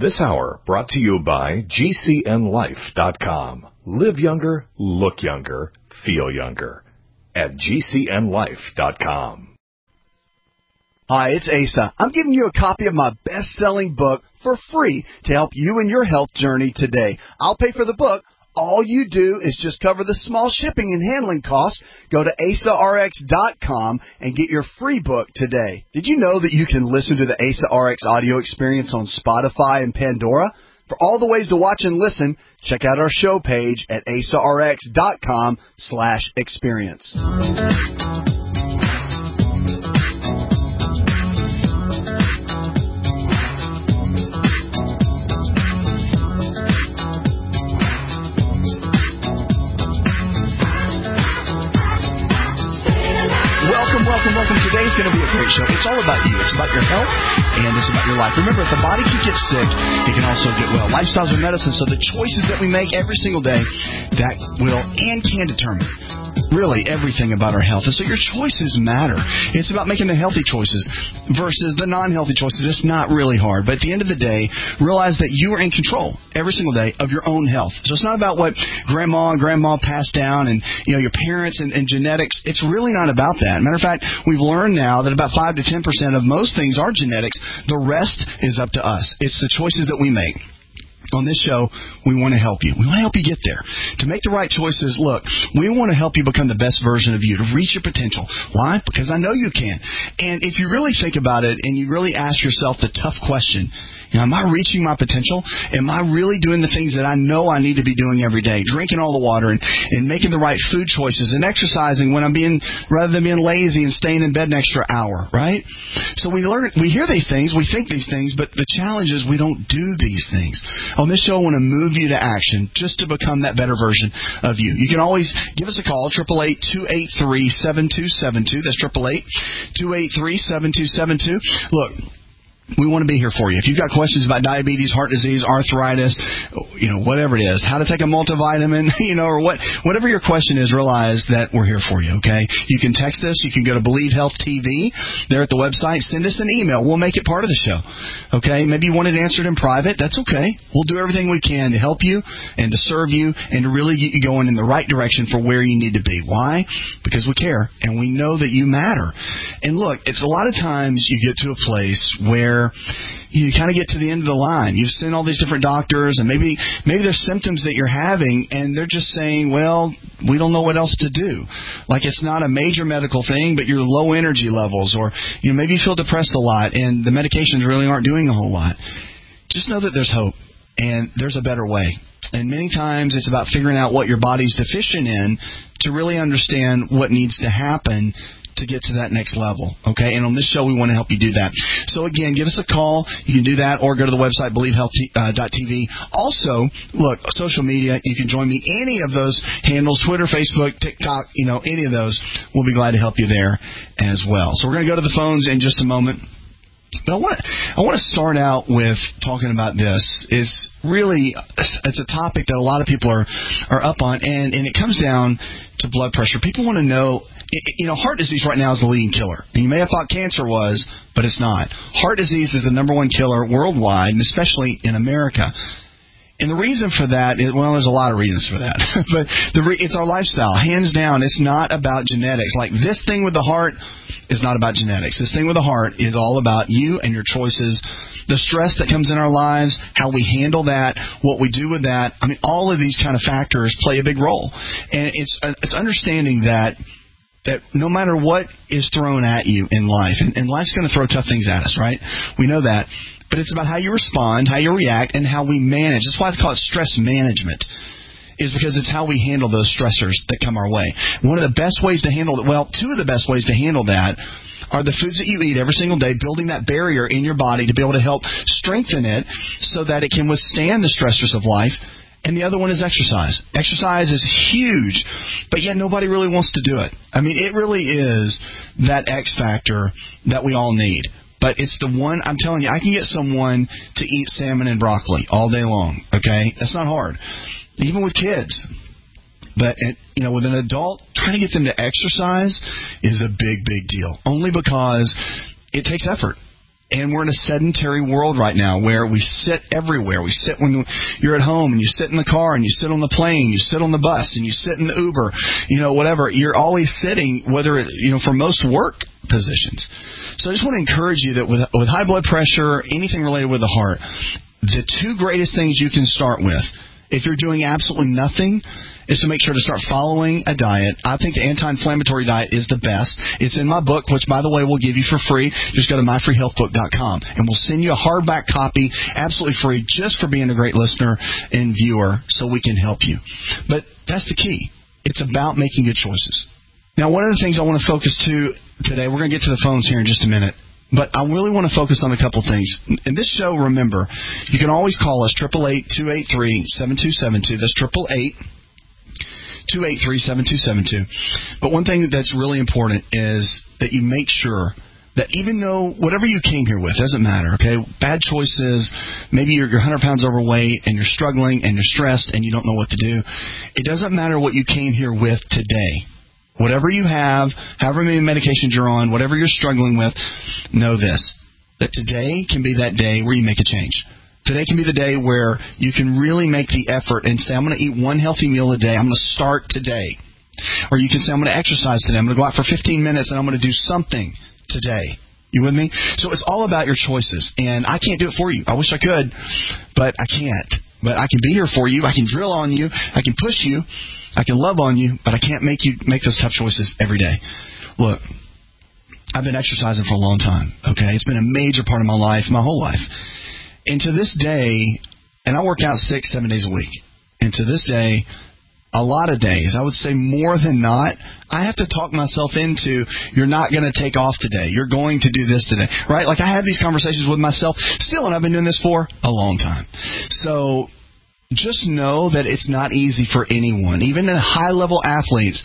This hour brought to you by GCNLife.com. Live younger, look younger, feel younger. At GCNLife.com. Hi, it's Asa. I'm giving you a copy of my best-selling book for free to help you in your health journey today. I'll pay for the book. All you do is just cover the small shipping and handling costs. Go to AsaRx.com and get your free book today. Did you know that you can listen to the AsaRx audio experience on Spotify and Pandora? For all the ways to watch and listen, check out our show page at AsaRx.com/experience. Welcome. Today's going to be a great show. It's all about you. It's about your health, and it's about your life. Remember, if the body can get sick, it can also get well. Lifestyles are medicine, so the choices that we make every single day, that will and can determine really everything about our health. And so your choices matter. It's about making the healthy choices versus the non-healthy choices. It's not really hard. But at the end of the day, realize that you are in control every single day of your own health. So it's not about what grandma and grandma passed down and your parents and genetics. It's really not about that. Matter of fact, we've learned now that about 5 to 10% of most things are genetics. The rest is up to us. It's the choices that we make. On this show, we want to help you. We want to help you get there. To make the right choices, look, we want to help you become the best version of you, to reach your potential. Why? Because I know you can. And if you really think about it and you really ask yourself the tough question, am I reaching my potential? Am I really doing the things that I know I need to be doing every day? Drinking all the water and making the right food choices and exercising when rather than being lazy and staying in bed an extra hour, right? So we hear these things, we think these things, but the challenge is we don't do these things. On this show, I want to move you to action just to become that better version of you. You can always give us a call, 888-283-7272. That's 888-283-7272. Look, we want to be here for you. If you've got questions about diabetes, heart disease, arthritis, whatever it is, how to take a multivitamin, or whatever your question is, realize that we're here for you, okay? You can text us. You can go to Believe Health TV there at the website. Send us an email. We'll make it part of the show, okay? Maybe you want it answered in private. That's okay. We'll do everything we can to help you and to serve you and to really get you going in the right direction for where you need to be. Why? Because we care and we know that you matter. And look, it's a lot of times you get to a place where you kind of get to the end of the line. You've seen all these different doctors, and maybe there's symptoms that you're having, and they're just saying, well, we don't know what else to do. Like it's not a major medical thing, but you're low energy levels, or maybe you feel depressed a lot, and the medications really aren't doing a whole lot. Just know that there's hope, and there's a better way. And many times it's about figuring out what your body's deficient in to really understand what needs to happen to get to that next level, okay? And on this show, we want to help you do that. So, again, give us a call. You can do that or go to the website, BelieveHealth.tv. Also, look, social media, you can join me. Any of those handles, Twitter, Facebook, TikTok, any of those, we'll be glad to help you there as well. So we're going to go to the phones in just a moment. But I want to start out with talking about this. It's a topic that a lot of people are up on, and it comes down to blood pressure. People want to know, heart disease right now is the leading killer. And you may have thought cancer was, but it's not. Heart disease is the number one killer worldwide, and especially in America. And the reason for that is, well, there's a lot of reasons for that. But it's our lifestyle. Hands down, it's not about genetics. Like this thing with the heart is not about genetics. This thing with the heart is all about you and your choices, the stress that comes in our lives, how we handle that, what we do with that. I mean, all of these kind of factors play a big role. And it's understanding that no matter what is thrown at you in life, and life's going to throw tough things at us, right? We know that. But it's about how you respond, how you react, and how we manage. That's why they call it stress management, is because it's how we handle those stressors that come our way. One of the best ways to handle it, well, two of the best ways to handle that are the foods that you eat every single day, building that barrier in your body to be able to help strengthen it so that it can withstand the stressors of life. And the other one is exercise. Exercise is huge, but yet nobody really wants to do it. I mean, it really is that X factor that we all need. But it's the one, I'm telling you, I can get someone to eat salmon and broccoli all day long, okay? That's not hard, even with kids. But, with an adult, trying to get them to exercise is a big, big deal, only because it takes effort. And we're in a sedentary world right now where we sit everywhere. We sit when you're at home, and you sit in the car, and you sit on the plane, you sit on the bus, and you sit in the Uber, whatever. You're always sitting, whether it, for most work positions. So I just want to encourage you that with high blood pressure, anything related with the heart, the two greatest things you can start with, if you're doing absolutely nothing, is to make sure to start following a diet. I think the anti-inflammatory diet is the best. It's in my book, which, by the way, we'll give you for free. Just go to myfreehealthbook.com, and we'll send you a hardback copy absolutely free just for being a great listener and viewer so we can help you. But that's the key. It's about making good choices. Now, one of the things I want to focus to today, we're going to get to the phones here in just a minute, but I really want to focus on a couple things. In this show, remember, you can always call us, 888-283-7272. That's 888-283-7272. But one thing that's really important is that you make sure that even though whatever you came here with, doesn't matter, okay? Bad choices, maybe you're 100 pounds overweight and you're struggling and you're stressed and you don't know what to do. It doesn't matter what you came here with today. Whatever you have, however many medications you're on, whatever you're struggling with, know this, that today can be that day where you make a change. Today can be the day where you can really make the effort and say, I'm going to eat one healthy meal a day. I'm going to start today. Or you can say, I'm going to exercise today. I'm going to go out for 15 minutes and I'm going to do something today. You with me? So it's all about your choices. And I can't do it for you. I wish I could, but I can't. But I can be here for you. I can drill on you. I can push you. I can love on you, but I can't make you make those tough choices every day. Look, I've been exercising for a long time, okay? It's been a major part of my life, my whole life. And to this day, and I work out 6-7 days a week, and to this day, a lot of days, I would say more than not, I have to talk myself into, you're not going to take off today. You're going to do this today, right? Like I have these conversations with myself still, and I've been doing this for a long time. So just know that it's not easy for anyone. Even the high-level athletes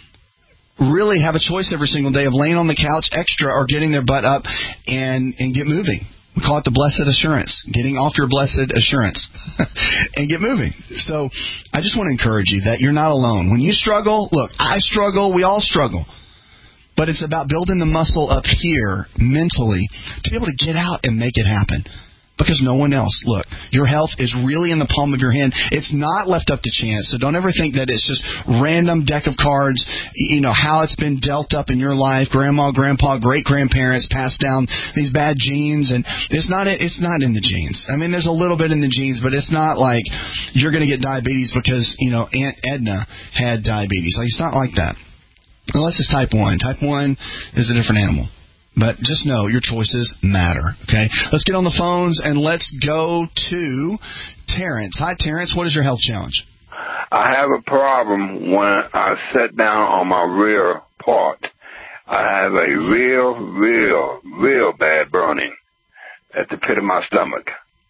really have a choice every single day of laying on the couch extra or getting their butt up and get moving. We call it the blessed assurance, getting off your blessed assurance and get moving. So I just want to encourage you that you're not alone. When you struggle, look, I struggle, we all struggle. But it's about building the muscle up here mentally to be able to get out and make it happen. Because no one else. Look, your health is really in the palm of your hand. It's not left up to chance. So don't ever think that it's just random deck of cards, how it's been dealt up in your life, grandma, grandpa, great-grandparents passed down these bad genes. And it's not in the genes. I mean, there's a little bit in the genes, but it's not like you're going to get diabetes because, Aunt Edna had diabetes. Like, it's not like that. Unless it's type 1. Type 1 is a different animal. But just know your choices matter, okay? Let's get on the phones and let's go to Terrence. Hi, Terrence. What is your health challenge? I have a problem when I sit down on my rear part. I have a real bad burning at the pit of my stomach.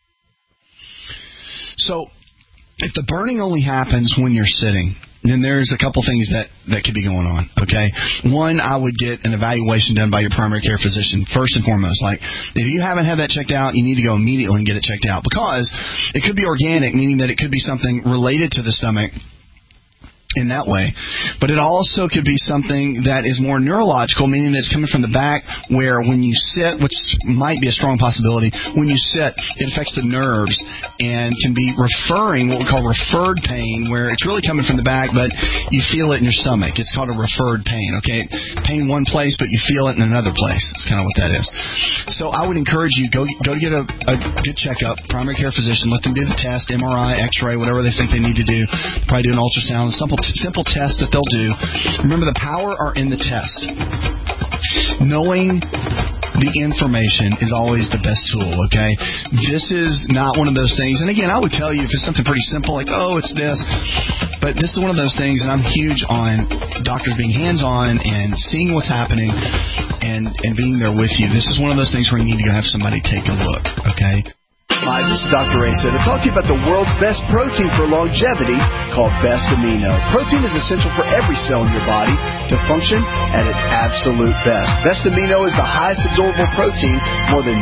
So if the burning only happens when you're sitting, then there's a couple things that could be going on, okay? One, I would get an evaluation done by your primary care physician, first and foremost. Like, if you haven't had that checked out, you need to go immediately and get it checked out because it could be organic, meaning that it could be something related to the stomach in that way. But it also could be something that is more neurological, meaning that it's coming from the back where when you sit, which might be a strong possibility, when you sit, it affects the nerves and can be referring, what we call referred pain, where it's really coming from the back, but you feel it in your stomach. It's called a referred pain, okay? Pain one place, but you feel it in another place. That's kind of what that is. So I would encourage you, go get a good checkup, primary care physician, let them do the test, MRI, X-ray, whatever they think they need to do, probably do an ultrasound, simple test that they'll do. Remember, the power are in the test. Knowing the information is always the best tool, okay? This is not one of those things. And again, I would tell you if it's something pretty simple, like, oh, it's this. But this is one of those things, and I'm huge on doctors being hands-on and seeing what's happening and being there with you. This is one of those things where you need to go have somebody take a look, okay? Hi, this is Dr. Asa to talk to you about the world's best protein for longevity called Best Amino. Protein is essential for every cell in your body to function at its absolute best. Best Amino is the highest absorbable protein, more than meat,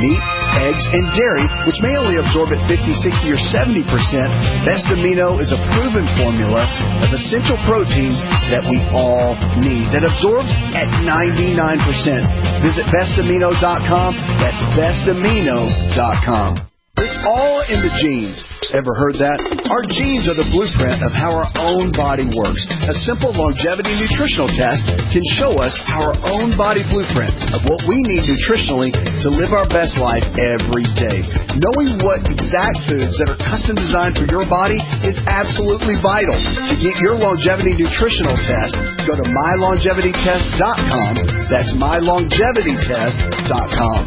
eggs, and dairy, which may only absorb at 50, 60, or 70%, Best Amino is a proven formula of essential proteins that we all need, that absorbs at 99%. Visit bestamino.com. That's bestamino.com. It's all in the genes. Ever heard that? Our genes are the blueprint of how our own body works. A simple longevity nutritional test can show us our own body blueprint of what we need nutritionally to live our best life every day. Knowing what exact foods that are custom designed for your body is absolutely vital. To get your longevity nutritional test, go to mylongevitytest.com. That's mylongevitytest.com.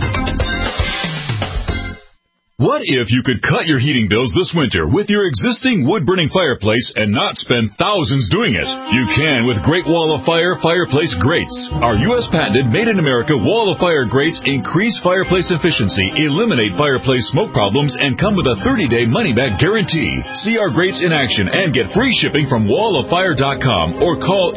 What if you could cut your heating bills this winter with your existing wood-burning fireplace and not spend thousands doing it? You can with Great Wall of Fire fireplace grates. Our U.S.-patented, made-in-America Wall of Fire grates increase fireplace efficiency, eliminate fireplace smoke problems, and come with a 30-day money-back guarantee. See our grates in action and get free shipping from walloffire.com or call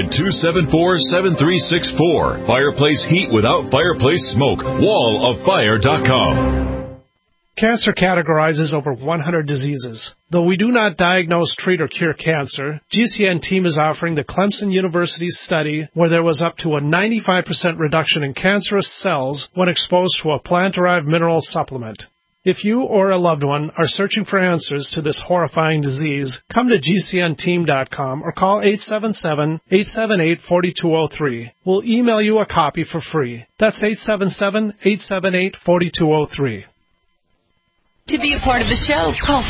800-274-7364. Fireplace heat without fireplace smoke. walloffire.com. Cancer categorizes over 100 diseases. Though we do not diagnose, treat, or cure cancer, GCN team is offering the Clemson University study where there was up to a 95% reduction in cancerous cells when exposed to a plant-derived mineral supplement. If you or a loved one are searching for answers to this horrifying disease, come to GCNteam.com or call 877-878-4203. We'll email you a copy for free. That's 877-878-4203. To be a part of the show, call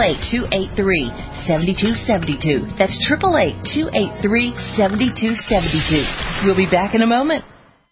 888-283-7272. That's 888-283-7272. We'll be back in a moment.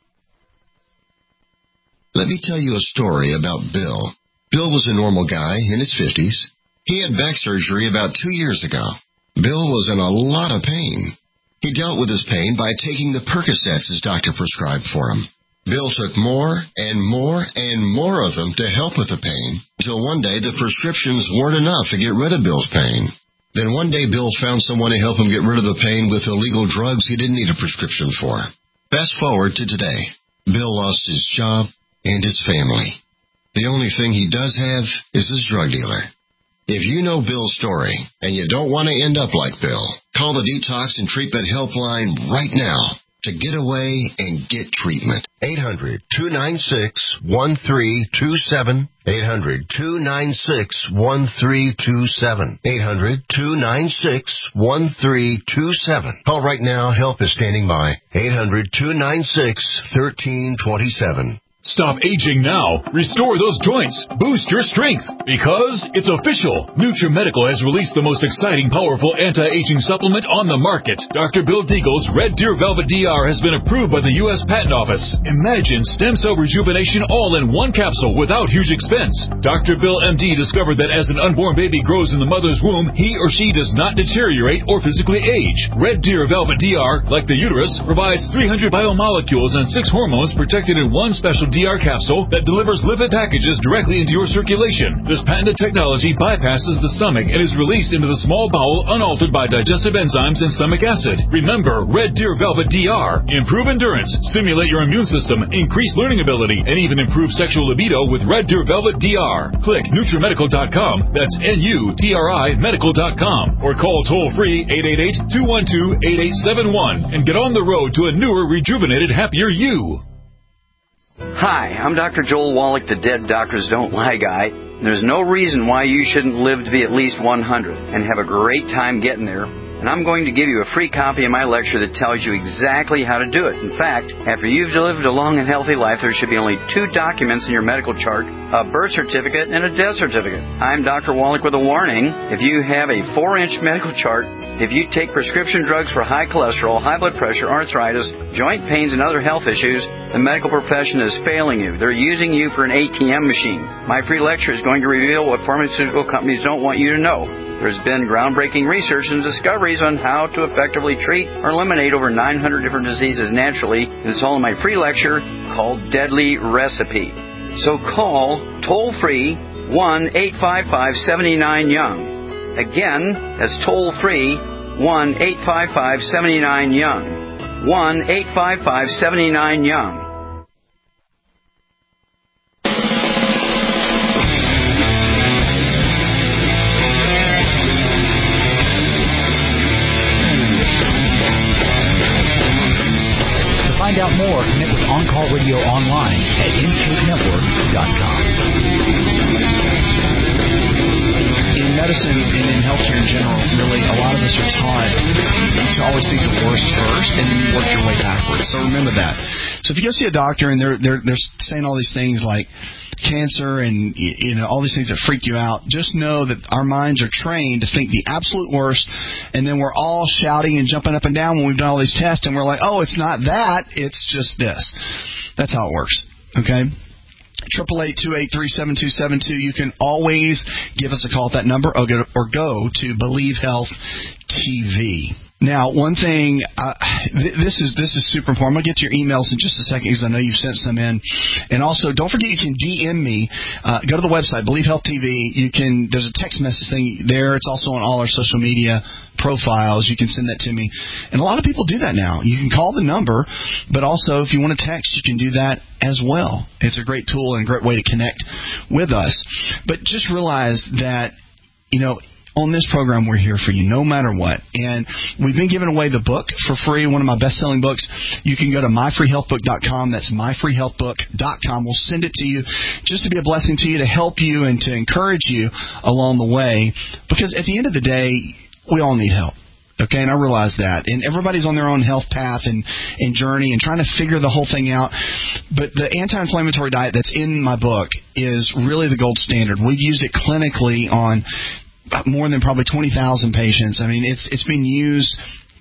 Let me tell you a story about Bill. Bill was a normal guy in his 50s. He had back surgery about 2 years ago. Bill was in a lot of pain. He dealt with his pain by taking the Percocets his doctor prescribed for him. Bill took more and more and more of them to help with the pain, until one day the prescriptions weren't enough to get rid of Bill's pain. Then one day Bill found someone to help him get rid of the pain with illegal drugs he didn't need a prescription for. Fast forward to today. Bill lost his job and his family. The only thing he does have is his drug dealer. If you know Bill's story and you don't want to end up like Bill, call the Detox and Treatment Helpline right now to get away and get treatment. 800-296-1327. 800-296-1327. 800-296-1327. Call right now. Help is standing by. 800-296-1327. Stop aging now. Restore those joints. Boost your strength. Because it's official. NutriMedical has released the most exciting, powerful anti-aging supplement on the market. Dr. Bill Deagle's Red Deer Velvet DR has been approved by the U.S. Patent Office. Imagine stem cell rejuvenation all in one capsule without huge expense. Dr. Bill MD discovered that as an unborn baby grows in the mother's womb, he or she does not deteriorate or physically age. Red Deer Velvet DR, like the uterus, provides 300 biomolecules and 6 hormones protected in one special DR capsule that delivers lipid packages directly into your circulation. This patented technology bypasses the stomach and is released into the small bowel unaltered by digestive enzymes and stomach acid. Remember, Red Deer Velvet DR. Improve endurance, stimulate your immune system, increase learning ability, and even improve sexual libido with Red Deer Velvet DR. Click NutriMedical.com, that's NUTRI Medical.com, or call toll-free 888-212-8871 and get on the road to a newer, rejuvenated, happier you. Hi, I'm Dr. Joel Wallach, the Dead Doctors Don't Lie guy. There's no reason why you shouldn't live to be at least 100 and have a great time getting there. And I'm going to give you a free copy of my lecture that tells you exactly how to do it. In fact, after you've lived a long and healthy life, there should be only 2 documents in your medical chart, a birth certificate and a death certificate. I'm Dr. Wallach with a warning. If you have a 4-inch medical chart, if you take prescription drugs for high cholesterol, high blood pressure, arthritis, joint pains, and other health issues, the medical profession is failing you. They're using you for an ATM machine. My free lecture is going to reveal what pharmaceutical companies don't want you to know. There's been groundbreaking research and discoveries on how to effectively treat or eliminate over 900 different diseases naturally, and it's all in my free lecture called Deadly Recipe. So call toll-free 1-855-79-YOUNG. Again, that's toll-free 1-855-79-YOUNG. 1-855-79-YOUNG. Radio online at IntakeNetwork.com. In medicine and in healthcare in general, really, a lot of us are taught to always think the worst first, and then you work your way backwards. So remember that. So if you go see a doctor and they're saying all these things like cancer and all these things that freak you out, just know that our minds are trained to think the absolute worst, and then we're all shouting and jumping up and down when we've done all these tests, and we're like, oh, it's not that, it's just this. That's how it works. Okay? 888-283-7272. You can always give us a call at that number or go to Believe Health TV. Now, one thing, this is super important. I'm going to get to your emails in just a second because I know you've sent some in. And also, don't forget you can DM me. Go to the website, Believe Health TV. There's a text message thing there. It's also on all our social media profiles. You can send that to me. And a lot of people do that now. You can call the number, but also if you want to text, you can do that as well. It's a great tool and a great way to connect with us. But just realize that, on this program, we're here for you no matter what. And we've been giving away the book for free, one of my best-selling books. You can go to myfreehealthbook.com. That's myfreehealthbook.com. We'll send it to you just to be a blessing to you, to help you and to encourage you along the way. Because at the end of the day, we all need help. Okay, and I realize that. And everybody's on their own health path and journey and trying to figure the whole thing out. But the anti-inflammatory diet that's in my book is really the gold standard. We've used it clinically on more than probably 20,000 patients. I mean, it's been used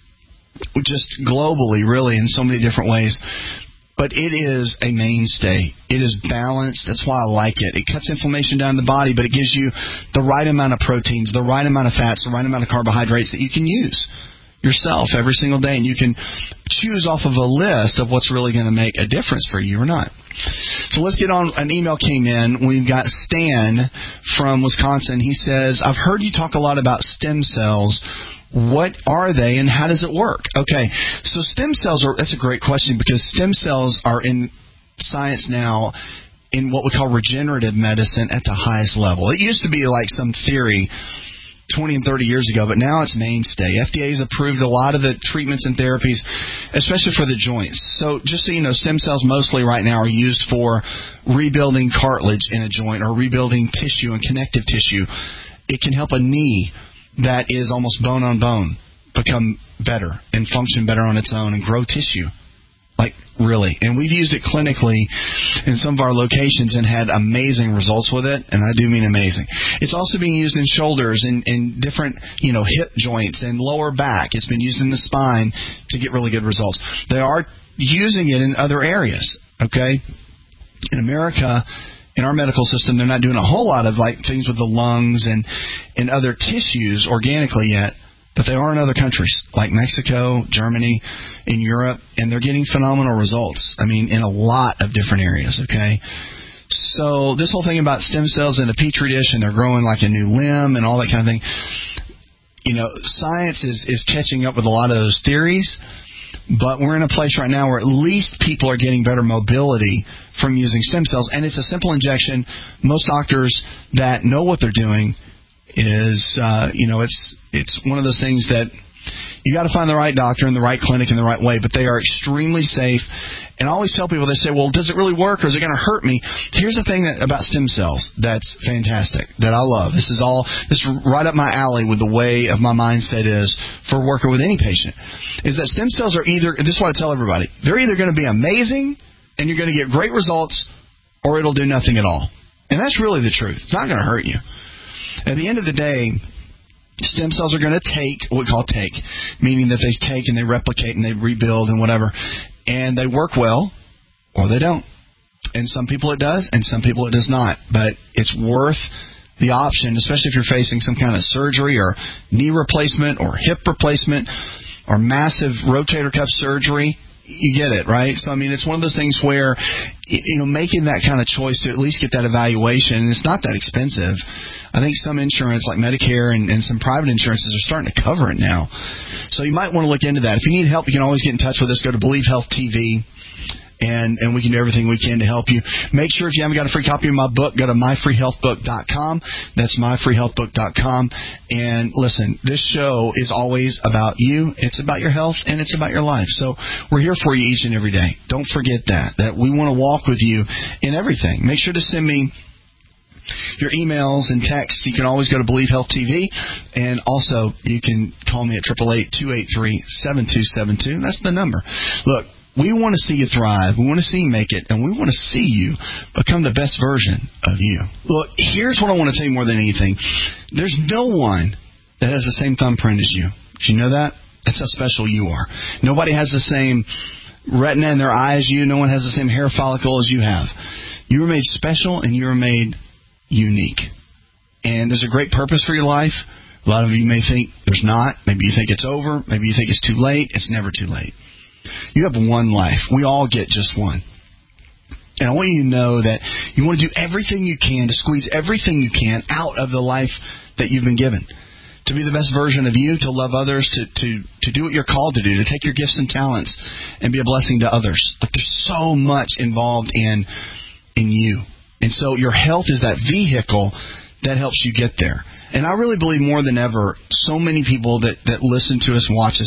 just globally, really, in so many different ways. But it is a mainstay. It is balanced. That's why I like it. It cuts inflammation down in the body, but it gives you the right amount of proteins, the right amount of fats, the right amount of carbohydrates that you can use yourself every single day, and you can choose off of a list of what's really going to make a difference for you or not. So let's get on. An email came in. We've got Stan from Wisconsin. He says, I've heard you talk a lot about stem cells. What are they and how does it work? Okay, so stem cells that's a great question because stem cells are in science now in what we call regenerative medicine at the highest level. It used to be like some theory 20 and 30 years ago, but now it's mainstay. FDA has approved a lot of the treatments and therapies, especially for the joints. So just so you know, stem cells mostly right now are used for rebuilding cartilage in a joint or rebuilding tissue and connective tissue. It can help a knee that is almost bone on bone become better and function better on its own and grow tissue. Like, really. And we've used it clinically in some of our locations and had amazing results with it, and I do mean amazing. It's also being used in shoulders and different, hip joints and lower back. It's been used in the spine to get really good results. They are using it in other areas, okay? In America, in our medical system, they're not doing a whole lot of things with the lungs and other tissues organically yet. But they are in other countries, like Mexico, Germany, in Europe, and they're getting phenomenal results. I mean, in a lot of different areas, okay? So this whole thing about stem cells in a petri dish and they're growing like a new limb and all that kind of thing, science is catching up with a lot of those theories, but we're in a place right now where at least people are getting better mobility from using stem cells, and it's a simple injection. Most doctors that know what they're doing is, it's one of those things that you got to find the right doctor in the right clinic in the right way, but they are extremely safe. And I always tell people, they say, well, does it really work or is it going to hurt me? Here's the thing about stem cells that's fantastic, that I love. This is right up my alley with the way of my mindset is for working with any patient, is that stem cells are either, this is what I tell everybody, they're either going to be amazing and you're going to get great results or it'll do nothing at all. And that's really the truth. It's not going to hurt you. At the end of the day, stem cells are going to what we call take, meaning that they take and they replicate and they rebuild and whatever, and they work well or they don't. And some people it does and some people it does not. But it's worth the option, especially if you're facing some kind of surgery or knee replacement or hip replacement or massive rotator cuff surgery. You get it, right? So, I mean, it's one of those things where, making that kind of choice to at least get that evaluation, and it's not that expensive. I think some insurance, like Medicare and some private insurances, are starting to cover it now. So you might want to look into that. If you need help, you can always get in touch with us. Go to Believe Health TV and we can do everything we can to help you. Make sure if you haven't got a free copy of my book, go to myfreehealthbook.com. That's myfreehealthbook.com. And listen, this show is always about you. It's about your health, and it's about your life. So we're here for you each and every day. Don't forget that we want to walk with you in everything. Make sure to send me your emails and texts. You can always go to Believe Health TV, and also you can call me at 888-283-7272. That's the number. Look, we want to see you thrive. We want to see you make it, and we want to see you become the best version of you. Look, here's what I want to tell you more than anything. There's no one that has the same thumbprint as you. Did you know that? That's how special you are. Nobody has the same retina in their eye as you. No one has the same hair follicle as you have. You were made special, and you were made unique. And there's a great purpose for your life. A lot of you may think there's not. Maybe you think it's over. Maybe you think it's too late. It's never too late. You have one life. We all get just one. And I want you to know that you want to do everything you can to squeeze everything you can out of the life that you've been given. To be the best version of you, to love others, to do what you're called to do, to take your gifts and talents and be a blessing to others. But there's so much involved in you. And so your health is that vehicle that helps you get there. And I really believe more than ever, so many people that listen to us and watch us,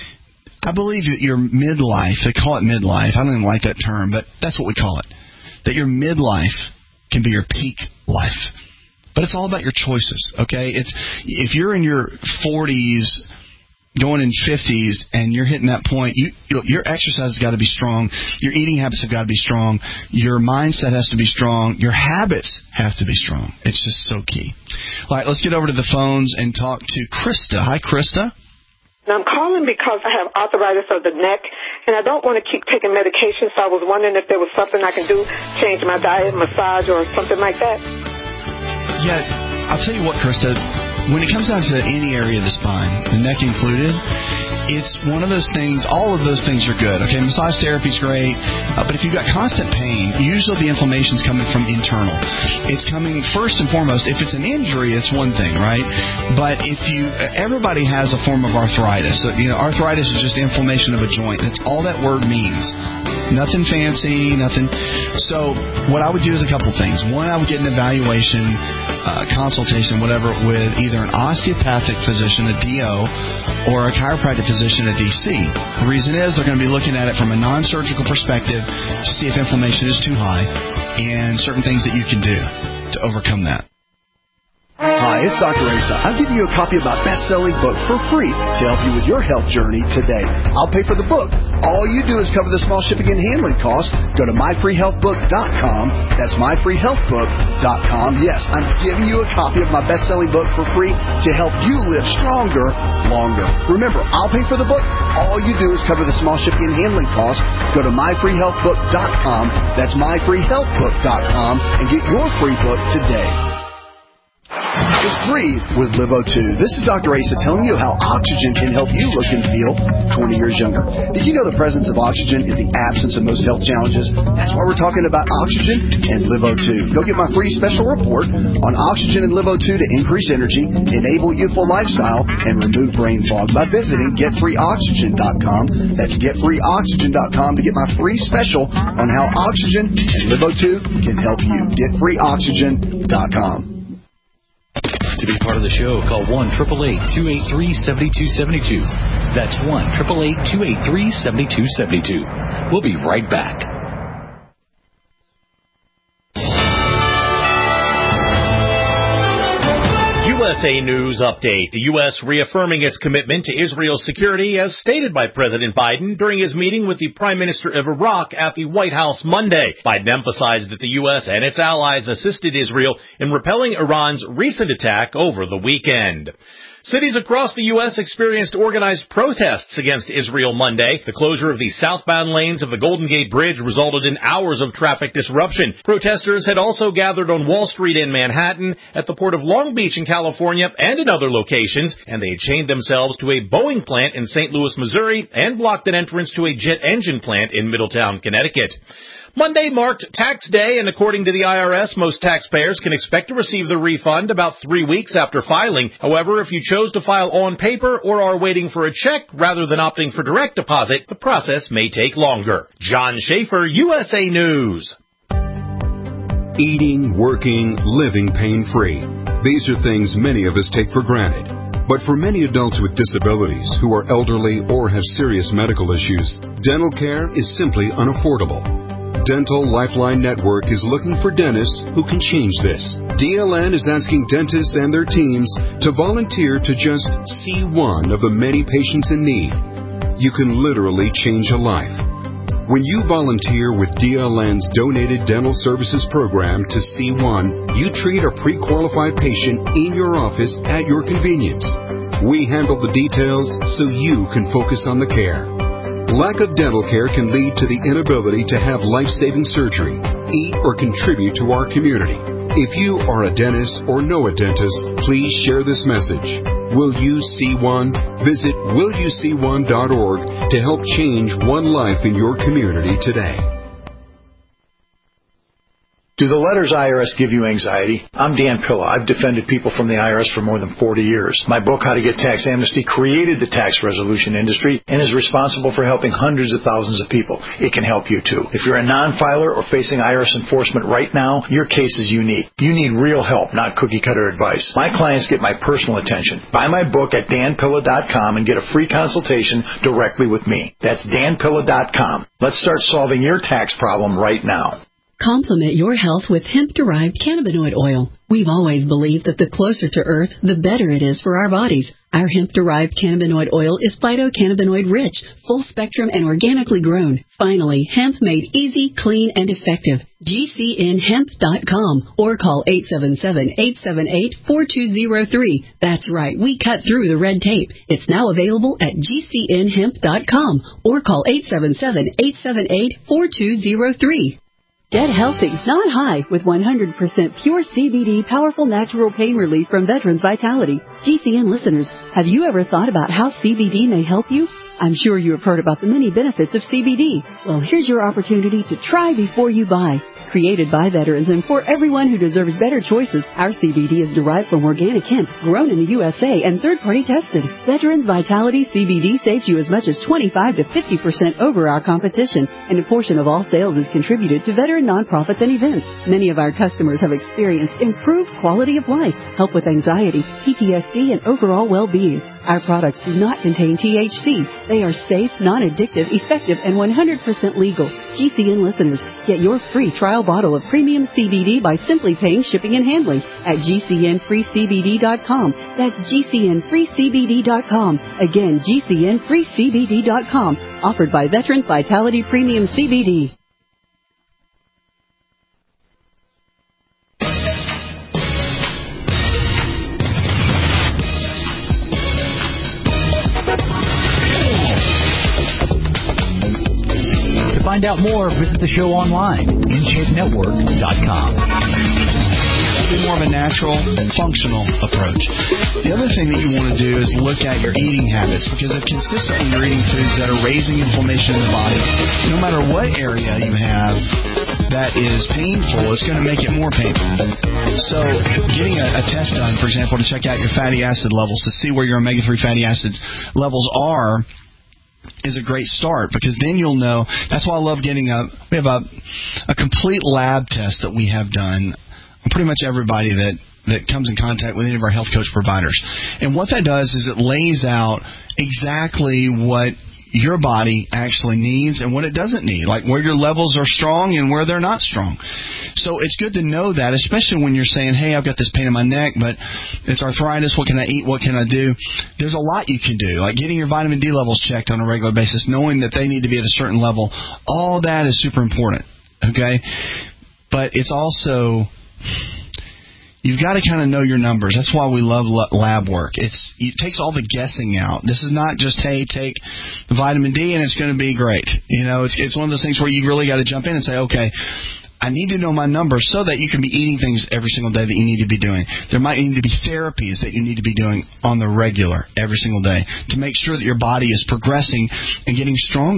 I believe that your midlife, they call it midlife, I don't even like that term, but that's what we call it, that your midlife can be your peak life. But it's all about your choices, okay? If you're in your 40s, going in 50s, and you're hitting that point, your exercise has got to be strong. Your eating habits have got to be strong. Your mindset has to be strong. Your habits have to be strong. It's just so key. All right, let's get over to the phones and talk to Krista. Hi, Krista. I'm calling because I have arthritis of the neck, and I don't want to keep taking medication, so I was wondering if there was something I can do, change my diet, massage, or something like that. Yeah, I'll tell you what, Krista. When it comes down to any area of the spine, the neck included, it's one of those things, all of those things are good. Okay, massage therapy is great, but if you've got constant pain, usually the inflammation is coming from internal. It's coming first and foremost, if it's an injury, it's one thing, right? But everybody has a form of arthritis. So, arthritis is just inflammation of a joint. That's all that word means. Nothing fancy, nothing. So what I would do is a couple things. One, I would get an evaluation, consultation, whatever, with either an osteopathic physician, a DO, or a chiropractic physician, a DC. The reason is they're going to be looking at it from a non-surgical perspective to see if inflammation is too high and certain things that you can do to overcome that. Hi, it's Dr. Asa. I'm giving you a copy of my best-selling book for free to help you with your health journey today. I'll pay for the book. All you do is cover the small shipping and handling costs. Go to myfreehealthbook.com. That's myfreehealthbook.com. Yes, I'm giving you a copy of my best-selling book for free to help you live stronger, longer. Remember, I'll pay for the book. All you do is cover the small shipping and handling costs. Go to myfreehealthbook.com. That's myfreehealthbook.com and get your free book today. It's free with LiveO2. This is Dr. Asa telling you how oxygen can help you look and feel 20 years younger. Did you know the presence of oxygen is the absence of most health challenges? That's why we're talking about oxygen and LiveO2. Go get my free special report on oxygen and LiveO2 to increase energy, enable youthful lifestyle, and remove brain fog by visiting GetFreeOxygen.com. That's GetFreeOxygen.com to get my free special on how oxygen and LiveO2 can help you. GetFreeOxygen.com. To be part of the show, call 1-888-283-7272. That's 1-888-283-7272. We'll be right back. USA News Update. The U.S. reaffirming its commitment to Israel's security as stated by President Biden during his meeting with the Prime Minister of Iraq at the White House Monday. Biden emphasized that the U.S. and its allies assisted Israel in repelling Iran's recent attack over the weekend. Cities across the U.S. experienced organized protests against Israel Monday. The closure of the southbound lanes of the Golden Gate Bridge resulted in hours of traffic disruption. Protesters had also gathered on Wall Street in Manhattan, at the Port of Long Beach in California, and in other locations, and they had chained themselves to a Boeing plant in St. Louis, Missouri, and blocked an entrance to a jet engine plant in Middletown, Connecticut. Monday marked tax day, and according to the IRS, most taxpayers can expect to receive the refund about 3 weeks after filing. However, if you chose to file on paper or are waiting for a check rather than opting for direct deposit, the process may take longer. John Schaefer, USA News. Eating, working, living pain-free. These are things many of us take for granted. But for many adults with disabilities who are elderly or have serious medical issues, dental care is simply unaffordable. Dental Lifeline Network is looking for dentists who can change this. DLN is asking dentists and their teams to volunteer to just see one of the many patients in need. You can literally change a life. When you volunteer with DLN's Donated Dental Services Program to C1, you treat a pre-qualified patient in your office at your convenience. We handle the details so you can focus on the care. Lack of dental care can lead to the inability to have life-saving surgery, eat, or contribute to our community. If you are a dentist or know a dentist, please share this message. Will You See One? Visit willyouseeone.org to help change one life in your community today. Do the letters IRS give you anxiety? I'm Dan Pilla. I've defended people from the IRS for more than 40 years. My book, How to Get Tax Amnesty, created the tax resolution industry and is responsible for helping hundreds of thousands of people. It can help you too. If you're a non-filer or facing IRS enforcement right now, your case is unique. You need real help, not cookie-cutter advice. My clients get my personal attention. Buy my book at danpilla.com and get a free consultation directly with me. That's danpilla.com. Let's start solving your tax problem right now. Complement your health with hemp-derived cannabinoid oil. We've always believed that the closer to Earth, the better it is for our bodies. Our hemp-derived cannabinoid oil is phytocannabinoid-rich, full-spectrum, and organically grown. Finally, hemp made easy, clean, and effective. GCNhemp.com or call 877-878-4203. That's right, we cut through the red tape. It's now available at GCNhemp.com or call 877-878-4203. Get healthy, not high, with 100% pure CBD powerful natural pain relief from Veterans Vitality. GCN listeners, have you ever thought about how CBD may help you? I'm sure you have heard about the many benefits of CBD. Well, here's your opportunity to try before you buy. Created by veterans and for everyone who deserves better choices, our CBD is derived from organic hemp, grown in the USA and third-party tested. Veterans Vitality CBD saves you as much as 25 to 50% over our competition, and a portion of all sales is contributed to veteran nonprofits and events. Many of our customers have experienced improved quality of life, help with anxiety, PTSD, and overall well-being. Our products do not contain THC. They are safe, non-addictive, effective, and 100% legal. GCN listeners, get your free trial bottle of premium CBD by simply paying shipping and handling at GCNFreeCBD.com. That's GCNFreeCBD.com. Again, GCNFreeCBD.com. Offered by Veterans Vitality Premium CBD. To find out more, visit the show online, InShapeNetwork.com. Be more of a natural, functional approach. The other thing that you want to do is look at your eating habits, because if consistently you're eating foods that are raising inflammation in the body, no matter what area you have that is painful, it's going to make it more painful. So getting a test done, for example, to check out your fatty acid levels to see where your omega-3 fatty acids levels are is a great start, because then you'll know. That's why I love getting we have a complete lab test that we have done on pretty much everybody that comes in contact with any of our health coach providers. And what that does is it lays out exactly what your body actually needs and what it doesn't need, like where your levels are strong and where they're not strong. So it's good to know that, especially when you're saying, hey, I've got this pain in my neck, but it's arthritis. What can I eat? What can I do? There's a lot you can do, like getting your vitamin D levels checked on a regular basis, knowing that they need to be at a certain level. All that is super important, okay? But it's also, you've got to kind of know your numbers. That's why we love lab work. It takes all the guessing out. This is not just, hey, take the vitamin D and it's going to be great. You know, it's one of those things where you really got to jump in and say, okay, I need to know my numbers so that you can be eating things every single day that you need to be doing. There might need to be therapies that you need to be doing on the regular every single day to make sure that your body is progressing and getting stronger.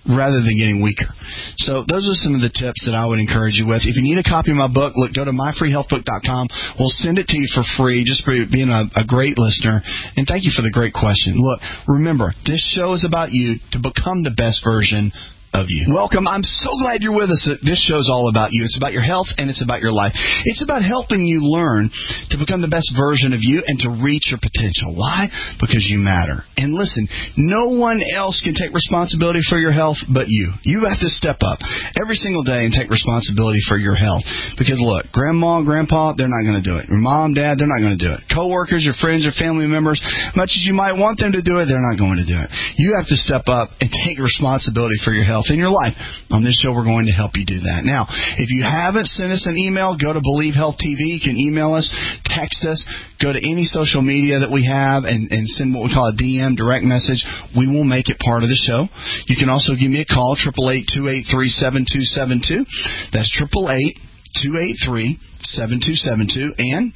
rather than getting weaker. So those are some of the tips that I would encourage you with. If you need a copy of my book, look, go to myfreehealthbook.com. We'll send it to you for free just for being a great listener. And thank you for the great question. Look, remember, this show is about you to become the best version of you. Welcome. I'm so glad you're with us. This show's all about you. It's about your health and it's about your life. It's about helping you learn to become the best version of you and to reach your potential. Why? Because you matter. And listen, no one else can take responsibility for your health but you. You have to step up every single day and take responsibility for your health. Because look, grandma, grandpa, they're not going to do it. Your mom, dad, they're not going to do it. Coworkers, your friends, your family members, much as you might want them to do it, they're not going to do it. You have to step up and take responsibility for your health in your life. On this show, we're going to help you do that. Now, if you haven't sent us an email, go to Believe Health TV. You can email us, text us, go to any social media that we have, and send what we call a DM, direct message. We will make it part of the show. You can also give me a call, 888-283-7272. That's 888-283-7272. And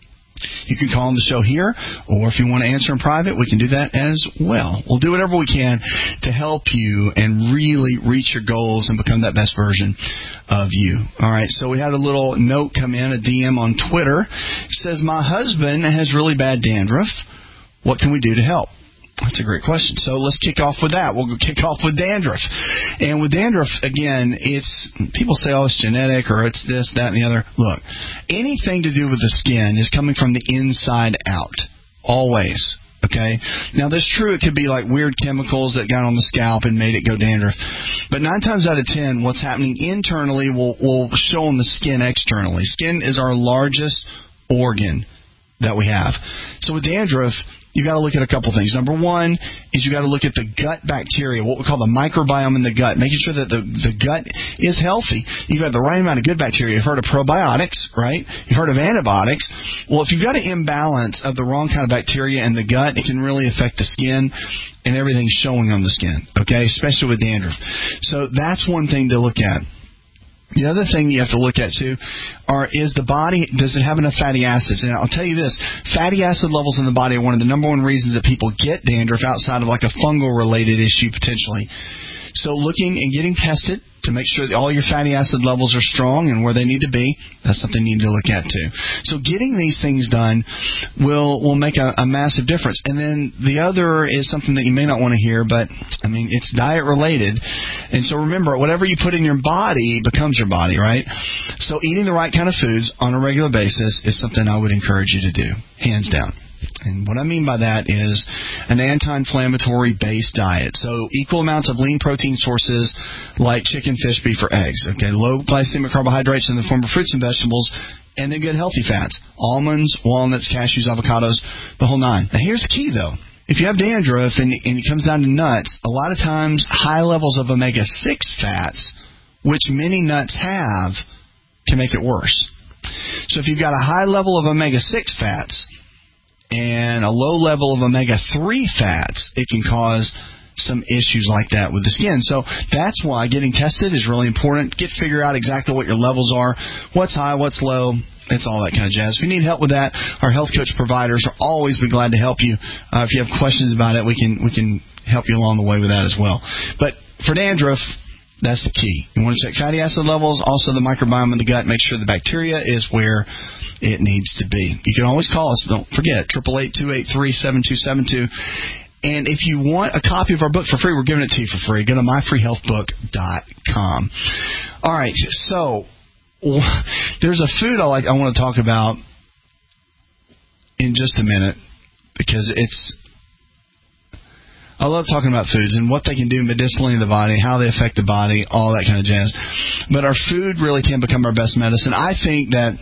you can call on the show here, or if you want to answer in private, we can do that as well. We'll do whatever we can to help you and really reach your goals and become that best version of you. All right, so we had a little note come in, a DM on Twitter. It says, my husband has really bad dandruff. What can we do to help? That's a great question. So let's kick off with that. We'll kick off with dandruff. And with dandruff, again, people say, oh, it's genetic or it's this, that, and the other. Look, anything to do with the skin is coming from the inside out. Always. Okay? Now, that's true. It could be like weird chemicals that got on the scalp and made it go dandruff. But 9 times out of 10, what's happening internally will show on the skin externally. Skin is our largest organ that we have. So with dandruff, you got to look at a couple things. Number one is you got to look at the gut bacteria, what we call the microbiome in the gut, making sure that the gut is healthy. You've got the right amount of good bacteria. You've heard of probiotics, right? You've heard of antibiotics. Well, if you've got an imbalance of the wrong kind of bacteria in the gut, it can really affect the skin and everything showing on the skin, okay, especially with dandruff. So that's one thing to look at. The other thing you have to look at, too, is the body, does it have enough fatty acids? And I'll tell you this, fatty acid levels in the body are one of the number one reasons that people get dandruff outside of like a fungal-related issue, potentially. So looking and getting tested to make sure that all your fatty acid levels are strong and where they need to be, that's something you need to look at, too. So getting these things done will make a massive difference. And then the other is something that you may not want to hear, but, I mean, it's diet-related. And so remember, whatever you put in your body becomes your body, right? So eating the right kind of foods on a regular basis is something I would encourage you to do, hands down. And what I mean by that is an anti-inflammatory based diet. So equal amounts of lean protein sources like chicken, fish, beef, or eggs. Okay, low glycemic carbohydrates in the form of fruits and vegetables, and then good healthy fats. Almonds, walnuts, cashews, avocados, the whole nine. Now here's the key though. If you have dandruff and it comes down to nuts, a lot of times high levels of omega-6 fats, which many nuts have, can make it worse. So if you've got a high level of omega-6 fats and a low level of omega-3 fats, it can cause some issues like that with the skin. So that's why getting tested is really important. Figure out exactly what your levels are, what's high, what's low. It's all that kind of jazz. If you need help with that, our health coach providers will always be glad to help you. If you have questions about it, we can help you along the way with that as well. But for dandruff, that's the key. You want to check fatty acid levels, also the microbiome in the gut, make sure the bacteria is where it needs to be. You can always call us. Don't forget, 888-283-7272. And if you want a copy of our book for free, we're giving it to you for free. Go to myfreehealthbook.com. All right, so there's a food I want to talk about in just a minute because I love talking about foods and what they can do medicinally in the body, how they affect the body, all that kind of jazz. But our food really can become our best medicine. I think that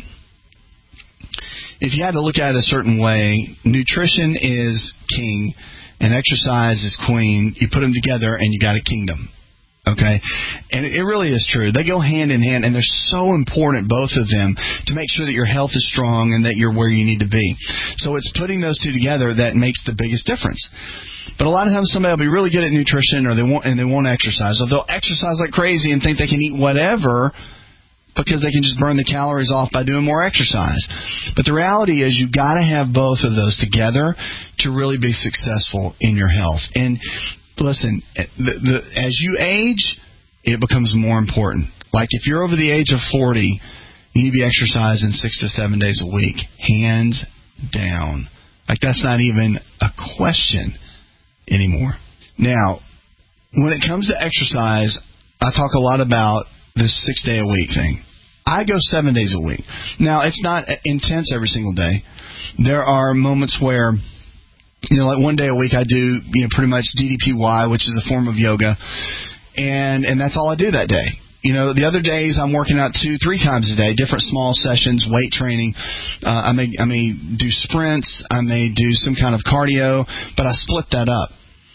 if you had to look at it a certain way, nutrition is king and exercise is queen. You put them together and you got a kingdom. Okay? And it really is true. They go hand in hand, and they're so important, both of them, to make sure that your health is strong and that you're where you need to be. So it's putting those two together that makes the biggest difference. But a lot of times somebody will be really good at nutrition or they won't exercise. Or they'll exercise like crazy and think they can eat whatever because they can just burn the calories off by doing more exercise. But the reality is you've got to have both of those together to really be successful in your health. And listen, as you age, it becomes more important. Like if you're over the age of 40, you need to be exercising 6 to 7 days a week, hands down. Like that's not even a question anymore. Now, when it comes to exercise, I talk a lot about this 6-day-a-week thing. I go 7 days a week. Now, it's not intense every single day. There are moments where, like one day a week I do, pretty much DDPY, which is a form of yoga, and that's all I do that day. The other days I'm working out 2-3 times a day, different small sessions, weight training. I may do sprints, I may do some kind of cardio, but I split that up.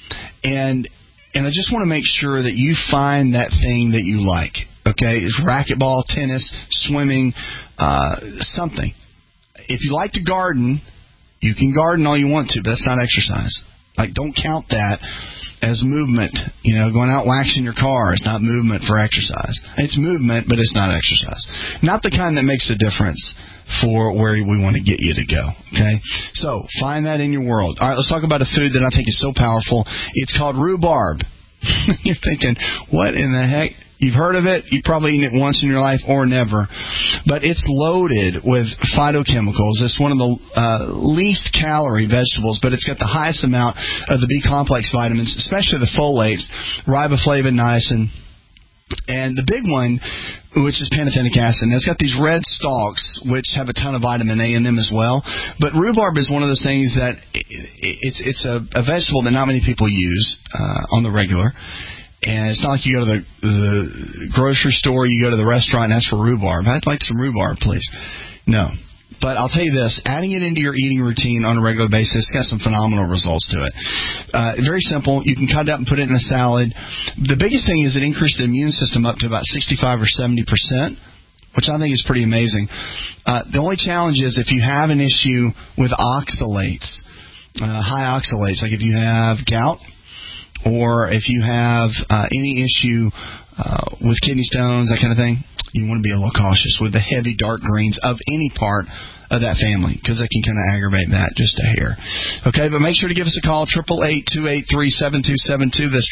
And I just want to make sure that you find that thing that you like. Okay, it's racquetball, tennis, swimming, something. If you like to garden, you can garden all you want to, but that's not exercise. Like, don't count that as movement. Going out waxing your car is not movement for exercise. It's movement, but it's not exercise. Not the kind that makes a difference for where we want to get you to go. Okay? So, find that in your world. All right, let's talk about a food that I think is so powerful. It's called rhubarb. You're thinking, what in the heck? You've heard of it. You've probably eaten it once in your life or never. But it's loaded with phytochemicals. It's one of the least calorie vegetables, but it's got the highest amount of the B-complex vitamins, especially the folates, riboflavin, niacin. And the big one, which is pantothenic acid, and it's got these red stalks, which have a ton of vitamin A in them as well. But rhubarb is one of those things that it's a vegetable that not many people use on the regular. And it's not like you go to the grocery store, you go to the restaurant and ask for rhubarb. I'd like some rhubarb, please. No. But I'll tell you this, adding it into your eating routine on a regular basis got some phenomenal results to it. Very simple. You can cut it up and put it in a salad. The biggest thing is it increased the immune system up to about 65 or 70%, which I think is pretty amazing. The only challenge is if you have an issue with oxalates, high oxalates, like if you have gout, or if you have any issue with kidney stones, that kind of thing, you want to be a little cautious with the heavy dark greens of any part of that family, because that can kind of aggravate that just a hair. Okay, but make sure to give us a call, 888-283-7272. That's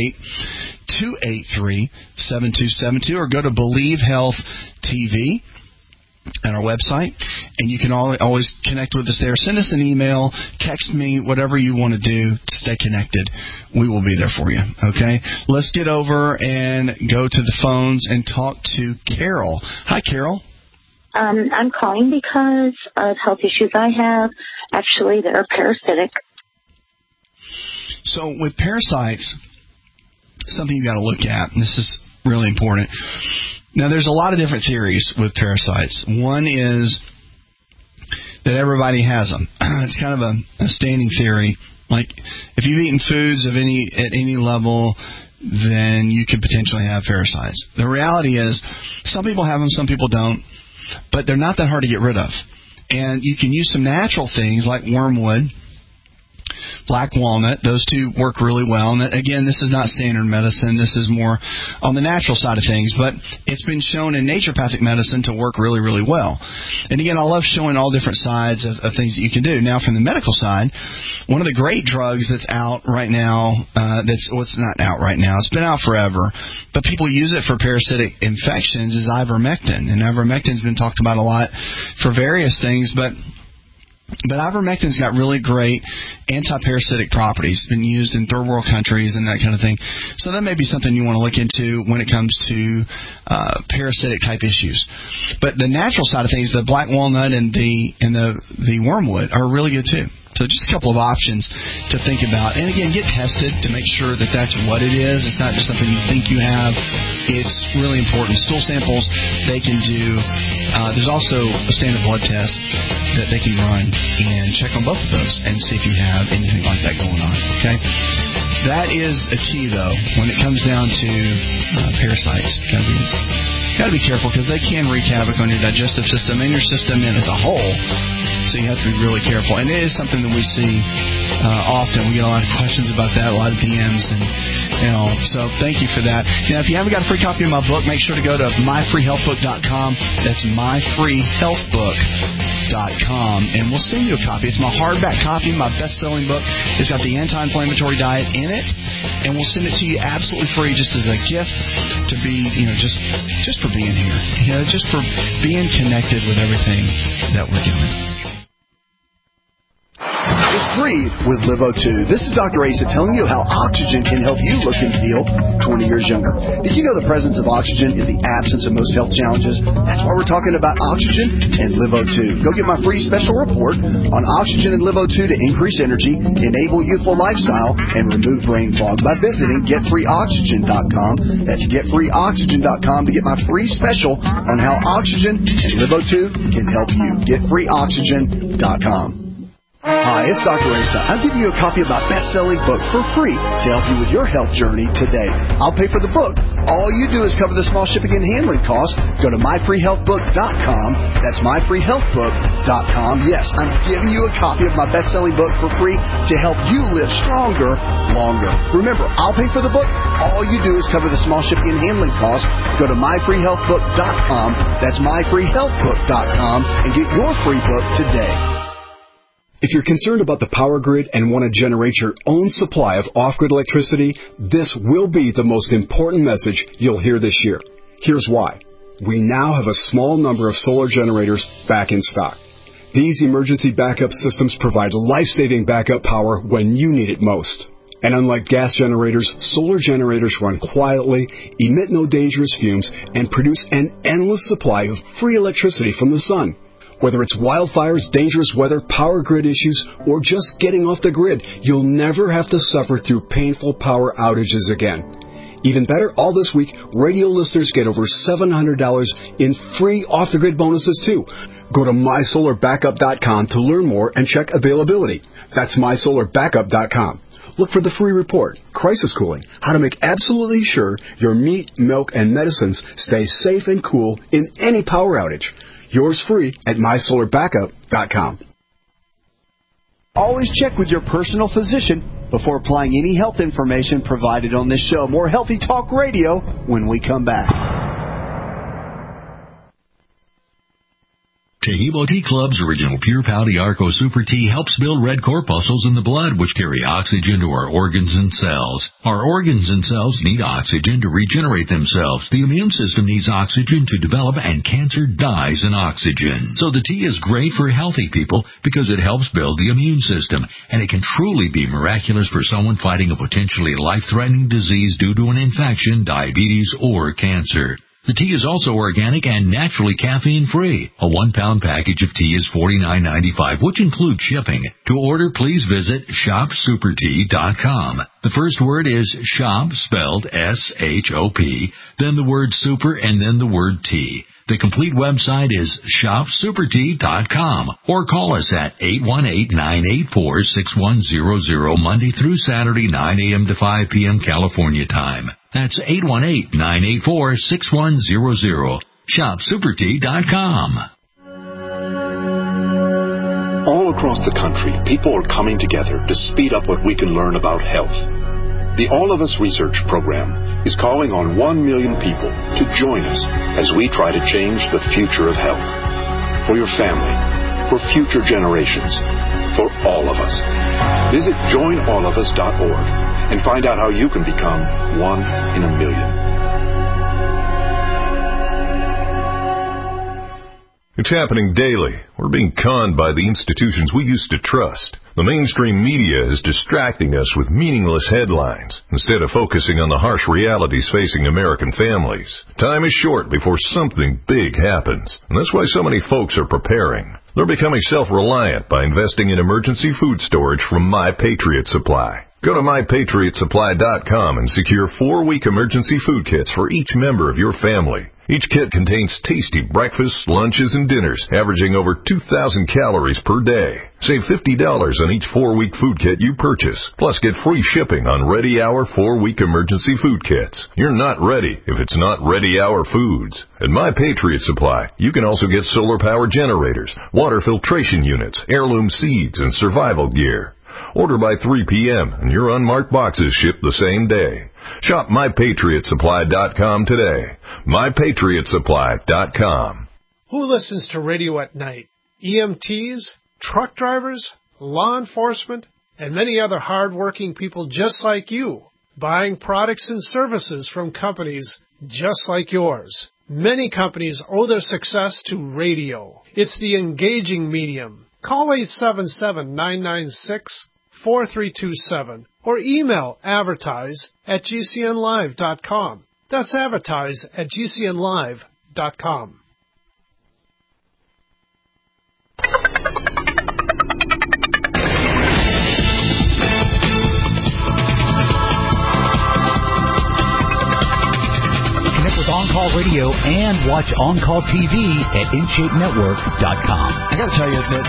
888-283-7272, or go to Believe Health TV at our website, and you can always connect with us there. Send us an email, text me, whatever you want to do to stay connected. We will be there for you, okay? Let's get over and go to the phones and talk to Carol. Hi, Carol. I'm calling because of health issues I have. Actually, that are parasitic. So with parasites, something you've got to look at, and this is really important. Now, there's a lot of different theories with parasites. One is that everybody has them. It's kind of a standing theory. Like, if you've eaten foods at any level, then you could potentially have parasites. The reality is, some people have them, some people don't, but they're not that hard to get rid of. And you can use some natural things like wormwood, black walnut. Those two work really well. And again, this is not standard medicine. This is more on the natural side of things. But it's been shown in naturopathic medicine to work really, really well. And again, I love showing all different sides of things that you can do. Now, from the medical side, one of the great drugs that's out right now, it's not out right now. It's been out forever. But people use it for parasitic infections is ivermectin. And ivermectin's been talked about a lot for various things, but ivermectin's got really great anti-parasitic properties. It's been used in third world countries and that kind of thing. So that may be something you want to look into when it comes to parasitic type issues. But the natural side of things, the black walnut and the wormwood are really good too. So just a couple of options to think about. And again, get tested to make sure that that's what it is. It's not just something you think you have. It's really important. Stool samples they can do. There's also a standard blood test that they can run and check on both of those and see if you have anything like that going on. Okay? That is a key, though, when it comes down to parasites. Got to be careful because they can wreak havoc on your digestive system and your system as a whole. So you have to be really careful. And it is something that we see often. We get a lot of questions about that, a lot of DMs and all. So thank you for that. Now, if you haven't got a free copy of my book, make sure to go to myfreehealthbook.com. That's myfreehealthbook.com. myfreehealthbook.com, and we'll send you a copy. It's my hardback copy, my best-selling book. It's got the anti-inflammatory diet in it, and we'll send it to you absolutely free, just as a gift to be, just for being here, just for being connected with everything that we're doing. It's free with LiveO2. This is Dr. Asa telling you how oxygen can help you look and feel 20 years younger. Did you know the presence of oxygen is the absence of most health challenges? That's why we're talking about oxygen and LiveO2. Go get my free special report on oxygen and LiveO2 to increase energy, enable youthful lifestyle, and remove brain fog by visiting GetFreeOxygen.com. That's GetFreeOxygen.com to get my free special on how oxygen and LiveO2 can help you. GetFreeOxygen.com. Hi, it's Dr. Asa. I'm giving you a copy of my best-selling book for free to help you with your health journey today. I'll pay for the book. All you do is cover the small shipping and handling costs. Go to myfreehealthbook.com. That's myfreehealthbook.com. Yes, I'm giving you a copy of my best-selling book for free to help you live stronger, longer. Remember, I'll pay for the book. All you do is cover the small shipping and handling costs. Go to myfreehealthbook.com. That's myfreehealthbook.com and get your free book today. If you're concerned about the power grid and want to generate your own supply of off-grid electricity, this will be the most important message you'll hear this year. Here's why. We now have a small number of solar generators back in stock. These emergency backup systems provide life-saving backup power when you need it most. And unlike gas generators, solar generators run quietly, emit no dangerous fumes, and produce an endless supply of free electricity from the sun. Whether it's wildfires, dangerous weather, power grid issues, or just getting off the grid, you'll never have to suffer through painful power outages again. Even better, all this week, radio listeners get over $700 in free off-the-grid bonuses, too. Go to mysolarbackup.com to learn more and check availability. That's mysolarbackup.com. Look for the free report, Crisis Cooling, how to make absolutely sure your meat, milk, and medicines stay safe and cool in any power outage. Yours free at mysolarbackup.com. Always check with your personal physician before applying any health information provided on this show. More Healthy Talk Radio when we come back. Taheebo Tea Club's original Pure Pouty Arco Super Tea helps build red corpuscles in the blood, which carry oxygen to our organs and cells. Our organs and cells need oxygen to regenerate themselves. The immune system needs oxygen to develop, and cancer dies in oxygen. So the tea is great for healthy people because it helps build the immune system, and it can truly be miraculous for someone fighting a potentially life-threatening disease due to an infection, diabetes, or cancer. The tea is also organic and naturally caffeine-free. A 1-pound package of tea is $49.95, which includes shipping. To order, please visit shopsupertea.com. The first word is shop, spelled S-H-O-P, then the word super, and then the word tea. The complete website is shopsupertea.com, or call us at 818-984-6100 Monday through Saturday, 9 a.m. to 5 p.m. California time. That's 818-984-6100. Shopsupertea.com. All across the country, people are coming together to speed up what we can learn about health. The All of Us Research Program is calling on 1 million people to join us as we try to change the future of health. For your family, for future generations, for all of us. Visit joinallofus.org and find out how you can become 1 in a million. It's happening daily. We're being conned by the institutions we used to trust. The mainstream media is distracting us with meaningless headlines instead of focusing on the harsh realities facing American families. Time is short before something big happens, and that's why so many folks are preparing. They're becoming self-reliant by investing in emergency food storage from My Patriot Supply. Go to MyPatriotSupply.com and secure 4-week emergency food kits for each member of your family. Each kit contains tasty breakfasts, lunches, and dinners, averaging over 2,000 calories per day. Save $50 on each 4-week food kit you purchase. Plus, get free shipping on Ready Hour 4-week emergency food kits. You're not ready if it's not Ready Hour Foods. At My Patriot Supply, you can also get solar power generators, water filtration units, heirloom seeds, and survival gear. Order by 3 p.m. and your unmarked boxes ship the same day. Shop MyPatriotSupply.com today. MyPatriotSupply.com. Who listens to radio at night? EMTs, truck drivers, law enforcement, and many other hard-working people just like you, buying products and services from companies just like yours. Many companies owe their success to radio. It's the engaging medium. Call 877-996-4327 or email advertise@gcnlive.com. That's advertise@gcnlive.com. On-Call Radio and watch On-Call TV at InShapeNetwork.com. I got to tell you that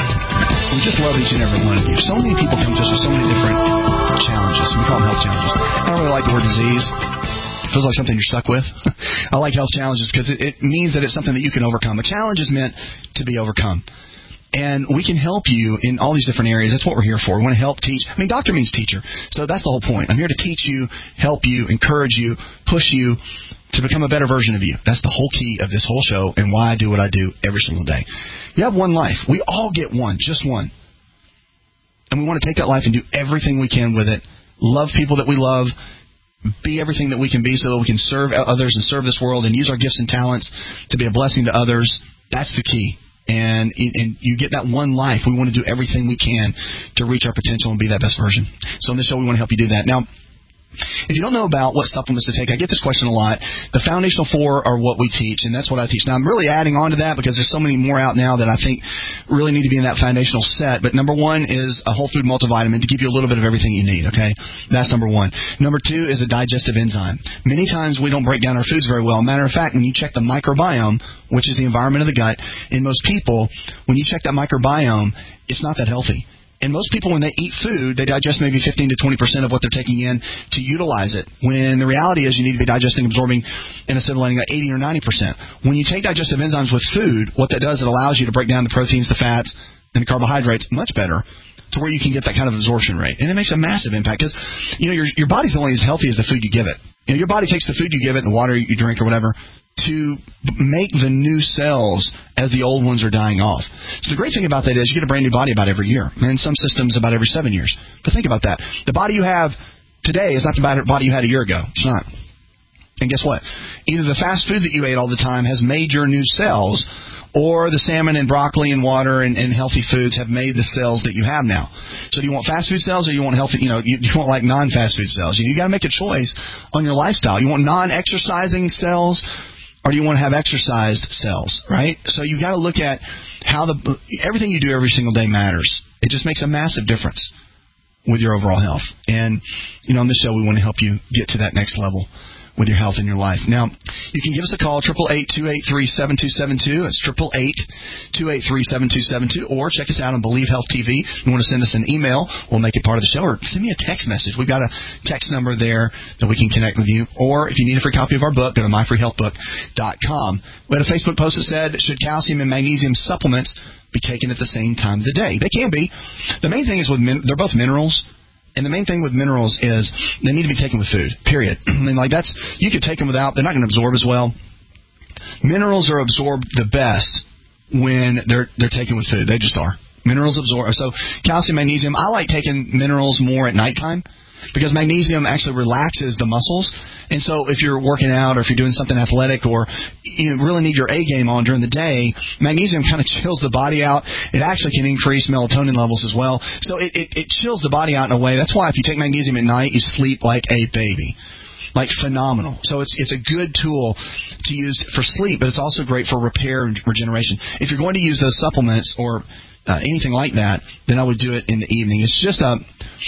we just love each and every one of you. So many people come to us with so many different challenges. We call them health challenges. I don't really like the word disease. It feels like something you're stuck with. I like health challenges because it means that it's something that you can overcome. A challenge is meant to be overcome. And we can help you in all these different areas. That's what we're here for. We want to help teach. I mean, doctor means teacher. So that's the whole point. I'm here to teach you, help you, encourage you, push you to become a better version of you. That's the whole key of this whole show and why I do what I do every single day. You have one life. We all get one, just one. And we want to take that life and do everything we can with it. Love people that we love. Be everything that we can be so that we can serve others and serve this world and use our gifts and talents to be a blessing to others. That's the key. And you get that one life. We want to do everything we can to reach our potential and be that best version. So in this show, we want to help you do that. Now, if you don't know about what supplements to take, I get this question a lot. The foundational 4 are what we teach, and that's what I teach. Now, I'm really adding on to that because there's so many more out now that I think really need to be in that foundational set. But number 1 is a whole food multivitamin to give you a little bit of everything you need, okay? That's number 1. Number 2 is a digestive enzyme. Many times we don't break down our foods very well. Matter of fact, when you check the microbiome, which is the environment of the gut, in most people, when you check that microbiome, it's not that healthy. And most people, when they eat food, they digest maybe 15 to 20% of what they're taking in to utilize it. When the reality is you need to be digesting, absorbing, and assimilating like 80 or 90%. When you take digestive enzymes with food, what that does, it allows you to break down the proteins, the fats, and the carbohydrates much better to where you can get that kind of absorption rate. And it makes a massive impact because, your body's only as healthy as the food you give it. Your body takes the food you give it and the water you drink or whatever to make the new cells as the old ones are dying off. So the great thing about that is you get a brand new body about every year, and some systems about every 7 years. But think about that. The body you have today is not the body you had a year ago. It's not. And guess what? Either the fast food that you ate all the time has made your new cells, or the salmon and broccoli and water and healthy foods have made the cells that you have now. So do you want fast food cells or you want healthy, you want like non-fast food cells? You got to make a choice on your lifestyle. You want non-exercising cells, or do you want to have exercised cells, right? So you got to look at how everything you do every single day matters. It just makes a massive difference with your overall health. And, on this show, we want to help you get to that next level with your health in your life. Now, you can give us a call, 888-283-7272. It's 888-283-7272. Or check us out on Believe Health TV. If you want to send us an email, we'll make it part of the show. Or send me a text message. We've got a text number there that we can connect with you. Or if you need a free copy of our book, go to myfreehealthbook.com. We had a Facebook post that said, should calcium and magnesium supplements be taken at the same time of the day? They can be. The main thing is they're both minerals. And the main thing with minerals is they need to be taken with food, period. I mean, you could take them without. They're not going to absorb as well. Minerals are absorbed the best when they're taken with food. They just are. Minerals absorb. So calcium, magnesium, I like taking minerals more at nighttime because magnesium actually relaxes the muscles. And so if you're working out or if you're doing something athletic or you really need your A game on during the day, magnesium kind of chills the body out. It actually can increase melatonin levels as well. So it chills the body out in a way. That's why if you take magnesium at night, you sleep like a baby. Like phenomenal. So it's a good tool to use for sleep, but it's also great for repair and regeneration. If you're going to use those supplements or anything like that, then I would do it in the evening. It's just a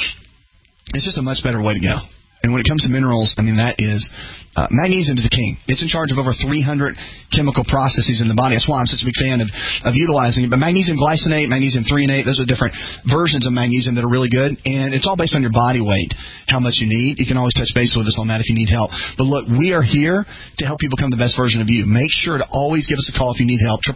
much better way to go. And when it comes to minerals, I mean, that is magnesium is the king. It's in charge of over 300 chemical processes in the body. That's why I'm such a big fan of utilizing it. But magnesium glycinate, magnesium threonate, those are different versions of magnesium that are really good. And it's all based on your body weight, how much you need. You can always touch base with us on that if you need help. But look, we are here to help you become the best version of you. Make sure to always give us a call if you need help.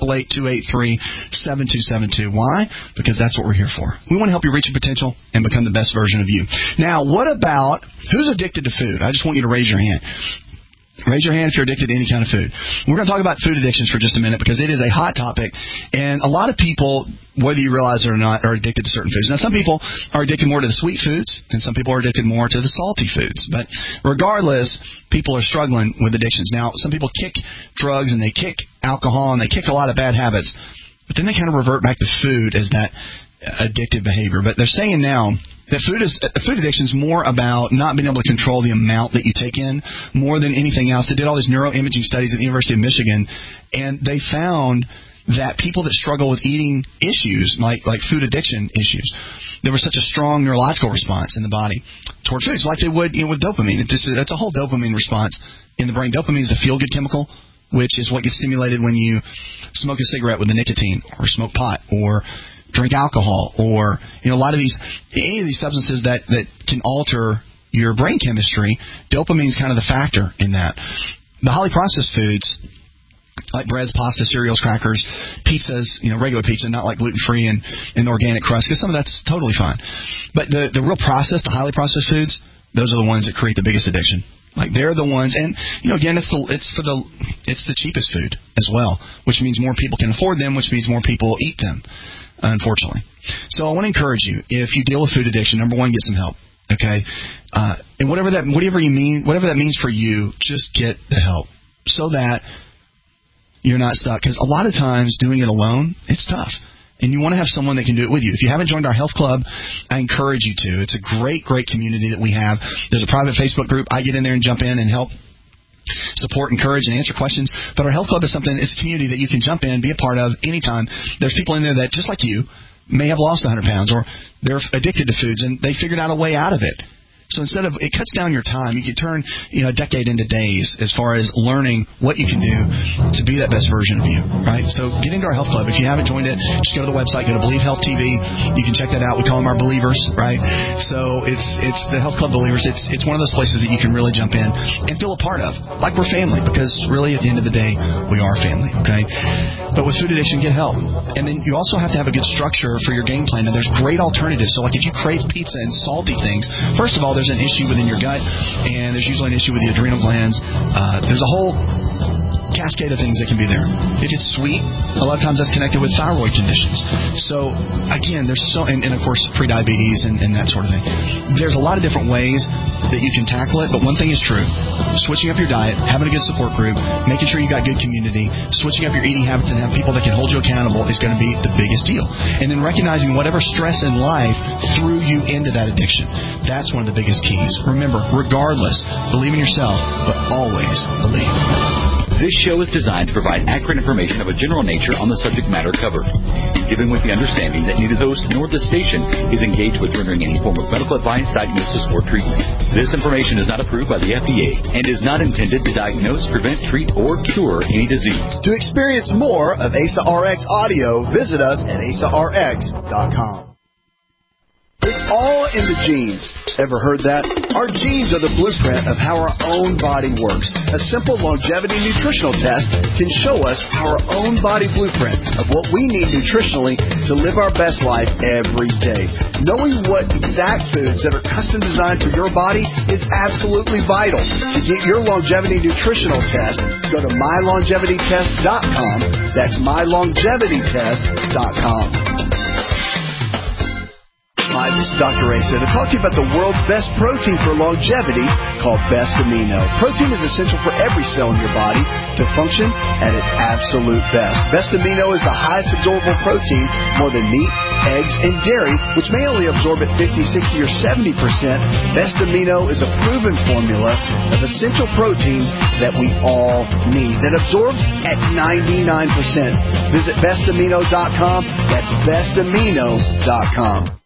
888-283-7272. Why? Because that's what we're here for. We want to help you reach your potential and become the best version of you. Now, what about who's addicted to food? I just want you to raise your hand. Raise your hand if you're addicted to any kind of food. We're going to talk about food addictions for just a minute because it is a hot topic. And a lot of people, whether you realize it or not, are addicted to certain foods. Now, some people are addicted more to the sweet foods, and some people are addicted more to the salty foods. But regardless, people are struggling with addictions. Now, some people kick drugs and they kick alcohol and they kick a lot of bad habits, but then they kind of revert back to food as that addictive behavior. But they're saying now that food addiction is more about not being able to control the amount that you take in more than anything else. They did all these neuroimaging studies at the University of Michigan, and they found that people that struggle with eating issues, like food addiction issues, there was such a strong neurological response in the body toward foods, like they would with dopamine. It's a whole dopamine response in the brain. Dopamine is a feel-good chemical, which is what gets stimulated when you smoke a cigarette with the nicotine, or smoke pot, or drink alcohol, or a lot of any of these substances that can alter your brain chemistry. Dopamine is kind of the factor in that. The highly processed foods, like breads, pasta, cereals, crackers, pizzas, regular pizza, not like gluten-free and organic crust, because some of that's totally fine. But the real processed, the highly processed foods, those are the ones that create the biggest addiction. Like they're the ones, and again, it's the cheapest food as well, which means more people can afford them, which means more people eat them, unfortunately. So I want to encourage you, if you deal with food addiction, number one, get some help. Okay, and whatever that means for you, just get the help so that you're not stuck. Because a lot of times doing it alone, it's tough. And you want to have someone that can do it with you. If you haven't joined our health club, I encourage you to. It's a great, great community that we have. There's a private Facebook group. I get in there and jump in and help support, encourage, and answer questions. But our health club is it's a community that you can jump in, be a part of anytime. There's people in there that, just like you, may have lost 100 pounds, or they're addicted to foods, and they figured out a way out of it. So instead of, it cuts down your time. You can turn, a decade into days as far as learning what you can do to be that best version of you, right? So get into our health club. If you haven't joined it, just go to the website, go to Believe Health TV. You can check that out. We call them our believers, right? So it's the Health Club Believers. It's one of those places that you can really jump in and feel a part of, like we're family, because really at the end of the day, we are family, okay? But with food addiction, get help. And then you also have to have a good structure for your game plan. And there's great alternatives. So like if you crave pizza and salty things, first of all, there's an issue within your gut, and there's usually an issue with the adrenal glands. There's a whole cascade of things that can be there. If it's sweet, a lot of times that's connected with thyroid conditions. So again, there's and of course prediabetes and that sort of thing. There's a lot of different ways that you can tackle it, but one thing is true: switching up your diet, having a good support group, making sure you got good community, switching up your eating habits and have people that can hold you accountable is going to be the biggest deal. And then recognizing whatever stress in life threw you into that addiction. That's one of the biggest keys. Remember, regardless, believe in yourself, but always believe. This show is designed to provide accurate information of a general nature on the subject matter covered, given with the understanding that neither the host nor the station is engaged with rendering any form of medical advice, diagnosis, or treatment. This information is not approved by the FDA and is not intended to diagnose, prevent, treat, or cure any disease. To experience more of Asa RX audio, visit us at asarx.com. It's all in the genes. Ever heard that? Our genes are the blueprint of how our own body works. A simple longevity nutritional test can show us our own body blueprint of what we need nutritionally to live our best life every day. Knowing what exact foods that are custom designed for your body is absolutely vital. To get your longevity nutritional test, go to mylongevitytest.com. That's mylongevitytest.com. Hi, this is Dr. Asa to talk to you about the world's best protein for longevity called Best Amino. Protein is essential for every cell in your body to function at its absolute best. Best Amino is the highest absorbable protein, more than meat, eggs, and dairy, which may only absorb at 50, 60, or 70%. Best Amino is a proven formula of essential proteins that we all need, that absorbs at 99%. Visit bestamino.com. That's bestamino.com.